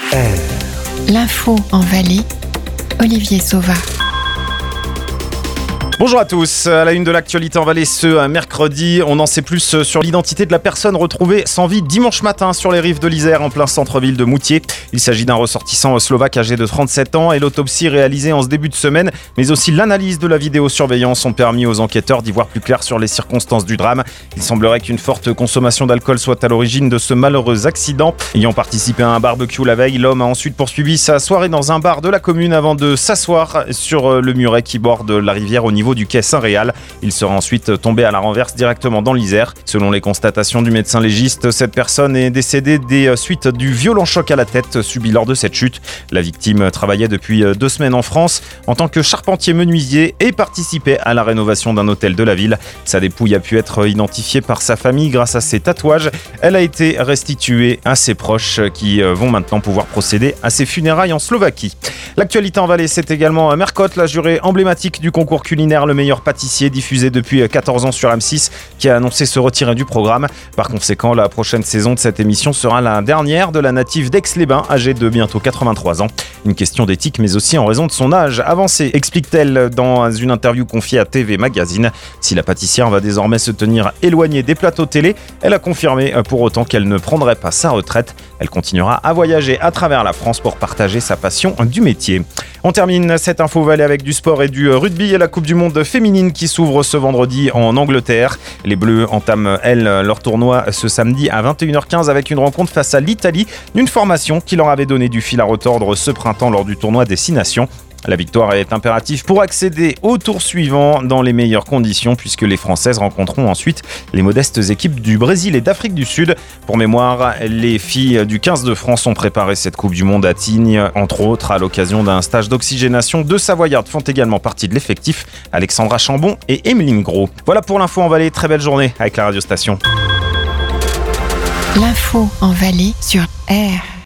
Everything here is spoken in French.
L'info en Valais, Olivier Sauva. Bonjour à tous, à la une de l'actualité en Valais ce mercredi, on en sait plus sur l'identité de la personne retrouvée sans vie dimanche matin sur les rives de l'Isère en plein centre-ville de Moutier. Il s'agit d'un ressortissant slovaque âgé de 37 ans et l'autopsie réalisée en ce début de semaine, mais aussi l'analyse de la vidéosurveillance ont permis aux enquêteurs d'y voir plus clair sur les circonstances du drame. Il semblerait qu'une forte consommation d'alcool soit à l'origine de ce malheureux accident. Ayant participé à un barbecue la veille, l'homme a ensuite poursuivi sa soirée dans un bar de la commune avant de s'asseoir sur le muret qui borde la rivière au niveau du quai Saint-Réal. Il sera ensuite tombé à la renverse directement dans l'Isère. Selon les constatations du médecin légiste, cette personne est décédée des suites du violent choc à la tête subi lors de cette chute. La victime travaillait depuis 2 semaines en France en tant que charpentier menuisier et participait à la rénovation d'un hôtel de la ville. Sa dépouille a pu être identifiée par sa famille grâce à ses tatouages. Elle a été restituée à ses proches qui vont maintenant pouvoir procéder à ses funérailles en Slovaquie. L'actualité en Valais, c'est également Mercotte, la jurée emblématique du concours culinaire Le Meilleur Pâtissier, diffusé depuis 14 ans sur M6, qui a annoncé se retirer du programme. Par conséquent, la prochaine saison de cette émission sera la dernière de la native d'Aix-les-Bains, âgée de bientôt 83 ans. Une question d'éthique, mais aussi en raison de son âge avancé, explique-t-elle dans une interview confiée à TV Magazine. Si la pâtissière va désormais se tenir éloignée des plateaux télé, elle a confirmé pour autant qu'elle ne prendrait pas sa retraite. Elle continuera à voyager à travers la France pour partager sa passion du métier. On termine cette info Valais avec du sport et du rugby et la Coupe du Monde féminine qui s'ouvre ce vendredi en Angleterre. Les Bleus entament, elles, leur tournoi ce samedi à 21h15 avec une rencontre face à l'Italie, une formation qui leur avait donné du fil à retordre ce printemps lors du tournoi des 6 nations. La victoire est impérative pour accéder au tour suivant dans les meilleures conditions puisque les Françaises rencontreront ensuite les modestes équipes du Brésil et d'Afrique du Sud. Pour mémoire, les filles du 15 de France ont préparé cette Coupe du Monde à Tignes, entre autres à l'occasion d'un stage d'oxygénation. 2 Savoyardes font également partie de l'effectif, Alexandra Chambon et Emeline Gros. Voilà pour l'info en Valais, très belle journée avec la radiostation. L'info en Valais sur R.